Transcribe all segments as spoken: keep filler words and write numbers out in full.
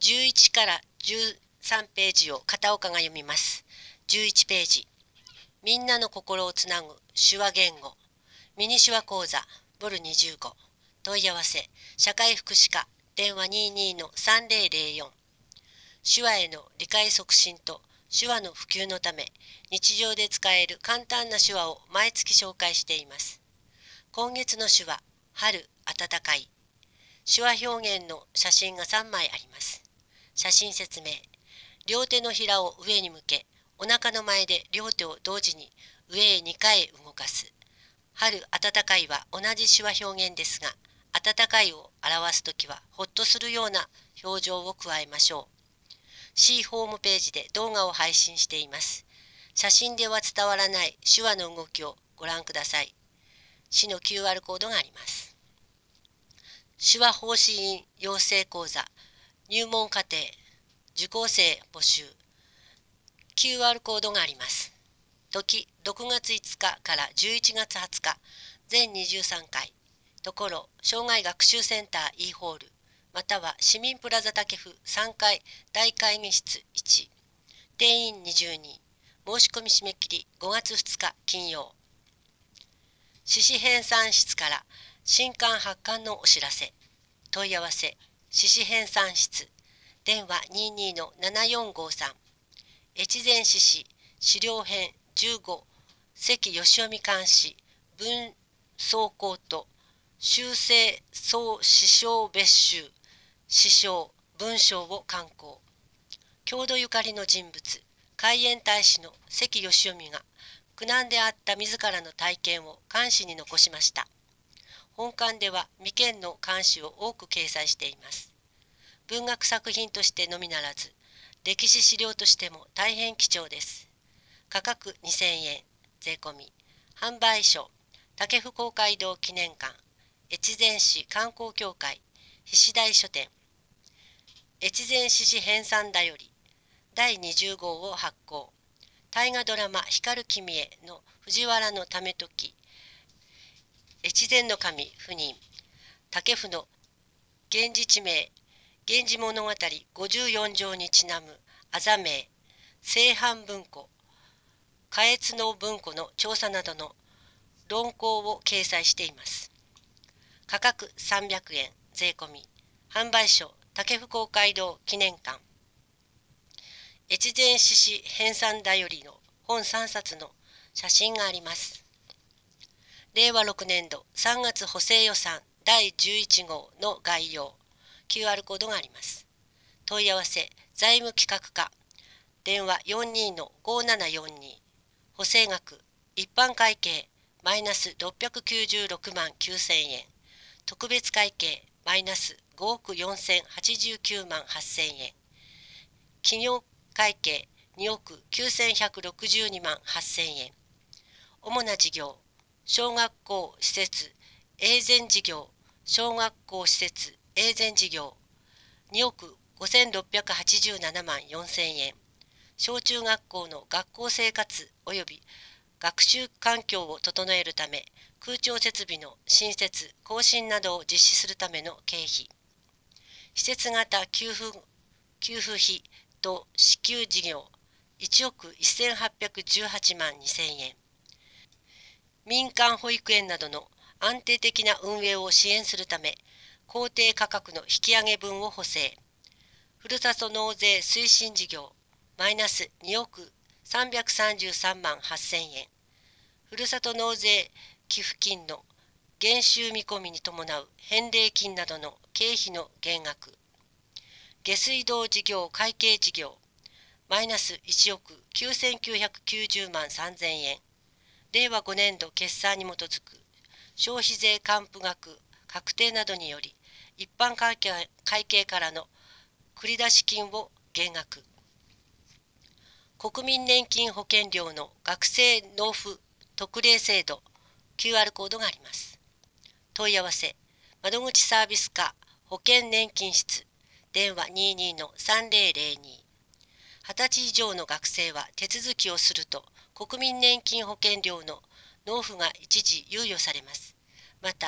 じゅういちからじゅうさんページを片岡が読みます。じゅういちページ。みんなの心をつなぐ手話言語。ミニ手話講座、ボルにじゅうご。問い合わせ、社会福祉課、電話 にじゅうにのさんぜろぜろよん。手話への理解促進と手話の普及のため、日常で使える簡単な手話を毎月紹介しています。今月の手話、春暖かい。手話表現の写真がさんまいあります。写真説明。両手のひらを上に向け、お腹の前で両手を同時に上へにかい動かす。春暖かいは同じ手話表現ですが、暖かいを表すときはほっとするような表情を加えましょう。C ホームページで動画を配信しています。写真では伝わらない手話の動きをご覧ください。市の キューアール コードがあります。手話奉仕員養成講座入門課程受講生募集 キューアール コードがあります。時ろくがついつかからじゅういちがつはつか全にじゅうさんかい。ところ障害学習センター E ホールまたは市民プラザ竹府さんかい大会議室いち。定員にじゅうに。申し込み締め切りごがつふつか金曜。市市編纂室から新刊発刊のお知らせ。問い合わせ市市編纂室電話 にじゅうにのななよんごさん。越前市市資料編じゅうご関義臣監視文草稿と修正総詩章別集詩章文章を刊行。郷土ゆかりの人物海援大使の関義臣が苦難であった自らの体験を漢詩に残しました。本館では未見の漢詩を多く掲載しています。文学作品としてのみならず歴史資料としても大変貴重です。価格にせんえん税込み。販売所竹府公会堂記念館越前市観光協会菱台書店。越前市市編纂だよりだいにじゅうごうを発行。大河ドラマ光る君への藤原のためとき越前の神赴任竹府の源氏地名源氏物語ごじゅうよんじょうにちなむあざ名正版文庫下越の文庫の調査などの論考を掲載しています。価格さんびゃくえん税込み。販売所竹府公会堂記念館。越前市市編纂だよりの本さんさつの写真があります。れいわろくねんどさんがつ補正予算だいじゅういちごうの概要 キューアール コードがあります。問い合わせ財務企画課電話 よんじゅうにのごななよんに。補正額一般会計マイナスろっぴゃくきゅうじゅうろくまんきゅうせんえん特別会計マイナスごおくよんせんはちじゅうきゅうまんはっせんえん企業会計におくきゅうせんひゃくろくじゅうにまんはっせんえん主な事業小学校施設永全事業小学校施設永全事業におくごせんろっぴゃくはちじゅうななまんよんせんえん小中学校の学校生活及び学習環境を整えるため空調設備の新設更新などを実施するための経費施設型給付給付費と支給事業いちおくせんはっぴゃくじゅうはちまんにせんえん民間保育園などの安定的な運営を支援するため公定価格の引き上げ分を補正ふるさと納税推進事業マイナスにおくさんびゃくさんじゅうさんまんはっせんえんふるさと納税寄付金の減収見込みに伴う返礼金などの経費の減額下水道事業会計事業マイナスいちおくきゅうせんきゅうひゃくきゅうじゅうまんさんぜんえんれいわごねんど決算に基づく消費税還付額確定などにより一般会計会計からの繰出金を減額国民年金保険料の学生納付特例制度 キューアール コードがあります。問い合わせ窓口サービス課保険年金室電話 にじゅうにのさんぜろぜろに。はたち以上の学生は手続きをすると国民年金保険料の納付が一時猶予されます。また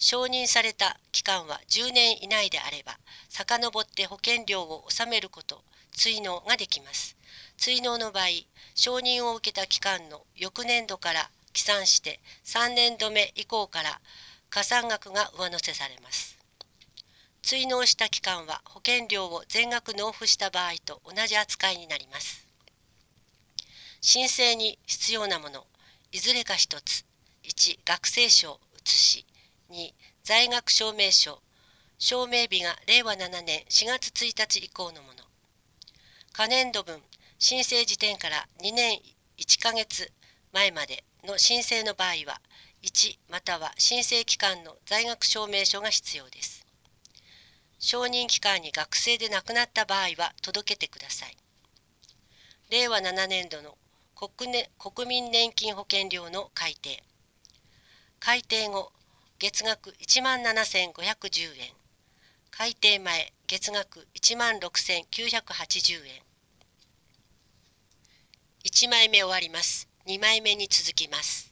承認された期間はじゅうねん以内であれば、遡って保険料を納めること、追納ができます。追納の場合、承認を受けた期間の翌年度から起算してさんねんどめ以降から加算額が上乗せされます。追納した期間は保険料を全額納付した場合と同じ扱いになります。申請に必要なもの、いずれか一つ。いち、学生証写し。に、在学証明書。証明日がれいわななねんしがつついたち以降のもの。可年度分、申請時点からにねんいっかげつまえまでの申請の場合は、いちまたは申請期間の在学証明書が必要です。承認期間に学生で亡くなった場合は届けてください。れいわななねんどの 国,、ね、国民年金保険料の改定。改定後、月額いちまんななせんごひゃくじゅうえん。改定前、月額いちまんろくせんきゅうひゃくはちじゅうえん。いちまいめ終わります。にまいめに続きます。